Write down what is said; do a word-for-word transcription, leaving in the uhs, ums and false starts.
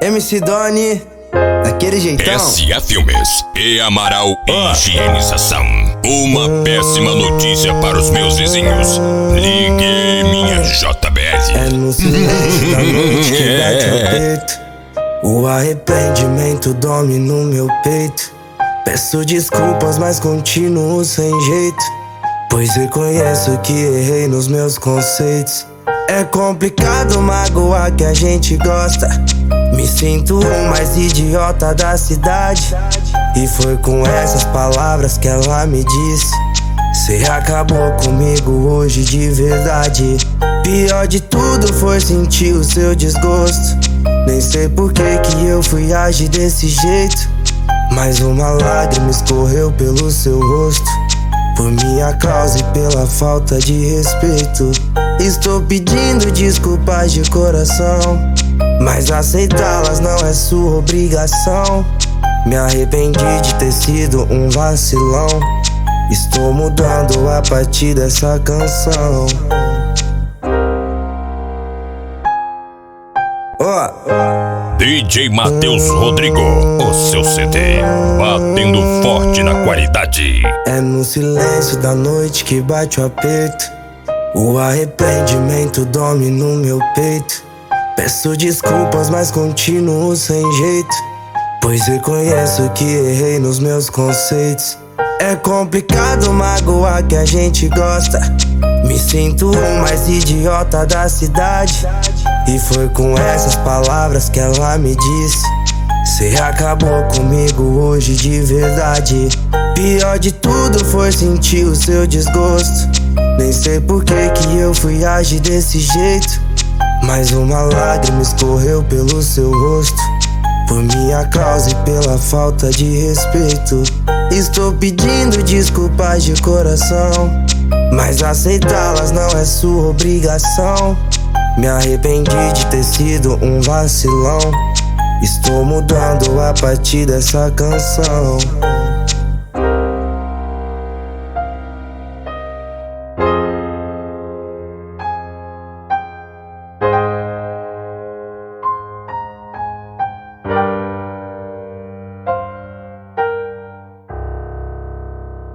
M C Doni, daquele jeitão. S A Filmes e Amaral Higienização. Uma péssima notícia para os meus vizinhos. Liguei minha J B L. É no silêncio da noite que bate o peito. O arrependimento dorme no meu peito. Peço desculpas, mas continuo sem jeito, pois reconheço que errei nos meus conceitos. É complicado magoar que a gente gosta. Me sinto o mais idiota da cidade. E foi com essas palavras que ela me disse: cê acabou comigo hoje de verdade. Pior de tudo foi sentir o seu desgosto. Nem sei por que que eu fui agir desse jeito, mas uma lágrima escorreu pelo seu rosto, por minha causa e pela falta de respeito. Estou pedindo desculpas de coração, mas aceitá-las não é sua obrigação. Me arrependi de ter sido um vacilão. Estou mudando a partir dessa canção. Oh. D J Matheus Rodrigo, o seu C D, batendo forte na qualidade. É no silêncio da noite que bate o aperto. O arrependimento dorme no meu peito. Peço desculpas, mas continuo sem jeito, pois reconheço que errei nos meus conceitos. É complicado magoar que a gente gosta. Me sinto o mais idiota da cidade. E foi com essas palavras que ela me disse: cê acabou comigo hoje de verdade. Pior de tudo foi sentir o seu desgosto. Nem sei por que que eu fui agir desse jeito, mas uma lágrima escorreu pelo seu rosto, por minha causa e pela falta de respeito. Estou pedindo desculpas de coração, mas aceitá-las não é sua obrigação. Me arrependi de ter sido um vacilão. Estou mudando a partir dessa canção.